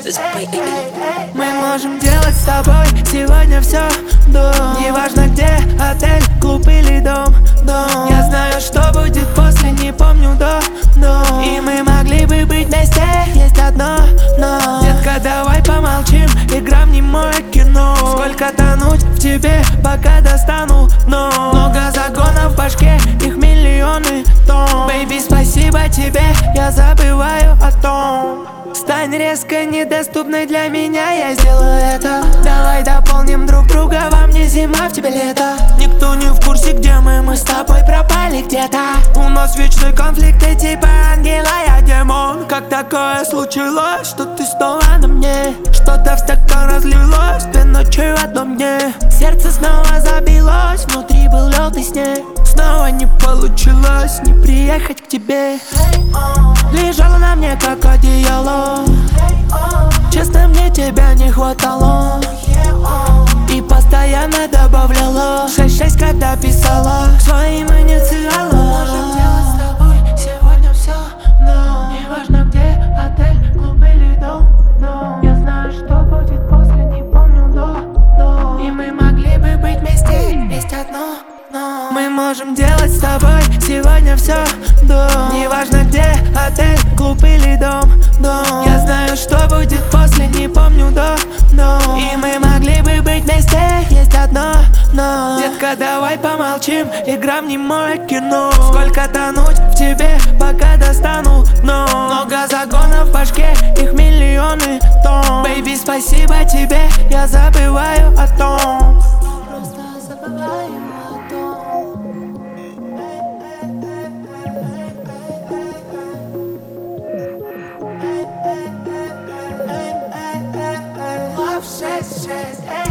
Мы можем делать с тобой сегодня все, неважно где, отель, клуб или дом. Я знаю, что будет после, не помню до. И мы могли бы быть вместе, есть одно но. Детка, давай помолчим, игра в немое кино. Сколько тонуть в тебе, пока достану дно. Много загонов в башке, их миллионы тонн. Бэйби, спасибо тебе, я забываю о том. Стань резко недоступной для меня, я сделаю это. Давай дополним друг друга, во мне зима, в тебе лето. Никто не в курсе, где мы с тобой пропали где-то. У нас вечный конфликт, ты типа ангела, я демон. Как такое случилось, что ты снова на мне? Что-то в стакан разлилось, 2 ночи в одном дне. Сердце снова забилось, внутри был лёд и снег. Снова не получилось не приехать к тебе. Лежала на мне как одеяло. Честно, мне тебя не хватало. И постоянно добавляла 6-6, когда писала к своим инициалам. Можем делать с тобой сегодня все, но неважно где, отель, клуб или дом. Я знаю, что будет после, не помню до. И мы могли бы быть вместе, есть одно но. Мы можем делать с тобой сегодня все, неважно где, отель, клуб или дом. Я знаю, что будет после, не помню до. И мы могли бы быть вместе, есть одно но. Детка, давай помолчим, игра в немое кино. Сколько тонуть в тебе, пока достану дно. Много загонов в башке, их миллионы тонн. Бэйби, спасибо тебе, я забываю о том. Просто забываю о том. Love 6-6.